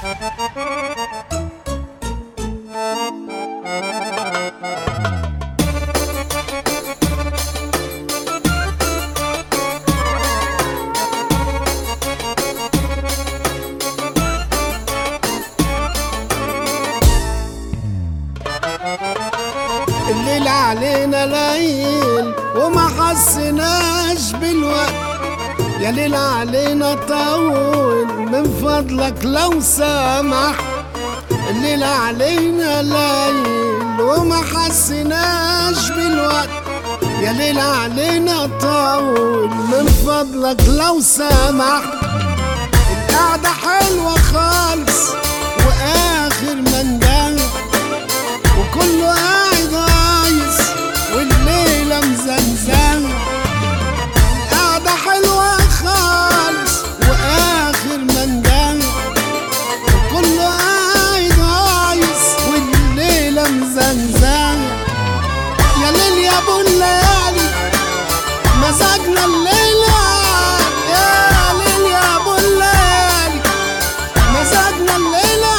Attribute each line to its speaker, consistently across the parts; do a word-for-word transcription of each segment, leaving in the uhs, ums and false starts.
Speaker 1: الليل علينا ليل وما حسناش بالوقت، يا ليل علينا طول من فضلك لو سمح. الليل علينا ليل وما حسناش بالوقت، يا ليل علينا طول من فضلك لو سمح. القعدة حلوة خالص واخر منجل وكله قاعد عايز والليلة مزنزنة. القعدة حلوة خالص واخر منجل وكله قاعد عايز والليلة مزنزنة. يا ليل يا ابو الليالي مزاجنا الليلة، يا ليل يا ابو الليالي مزاجنا الليلة.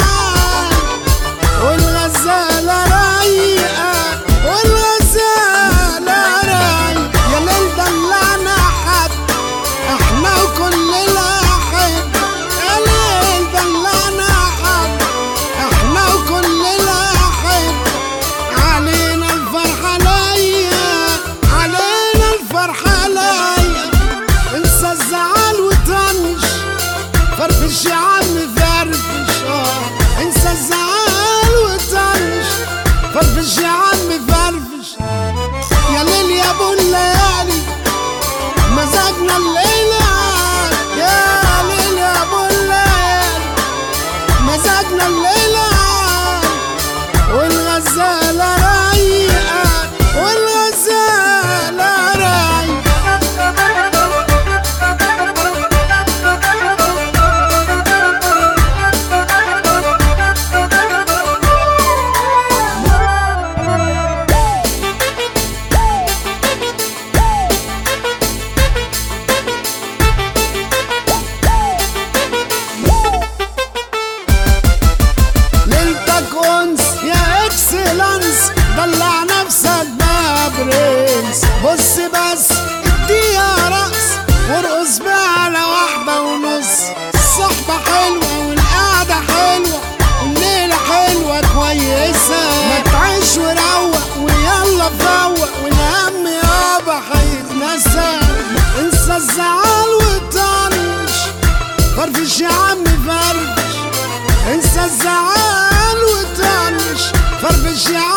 Speaker 1: والغزالة رايقة والغزالة رايقة، يا ليل دلعنا حد احنا وكل الأحب. يا ليل دلعنا حد احنا وكل الأحب. علينا الفرحة لايقة، علينا الفرحة لايقة. انسى الزعل وطنش فرفش يا عم فرفش، اه انسى الزعل وطنش فرفش يا عم فرفش. يا ليل يا ابو الليالي مزاجنا الليلة، يا ليل يا ابو الليالي مزاجنا الليلة. والغزالة رايقة والغزالة رايقة. ليلتك أنس يا اكسلانس، دلع نفسك بقى برنس. بص بس اديها رقص وارقص بقى على واحدة ونص. الصحبة حلوة والقعدة حلوة والليلة حلوة كويسة. ما تعيش وروق ويلا فوق والهم يابا هيتنسى. انسى الزعل وطنش فرفش يا عم فرفش. انسى الزعل وطنش فرفش يا عم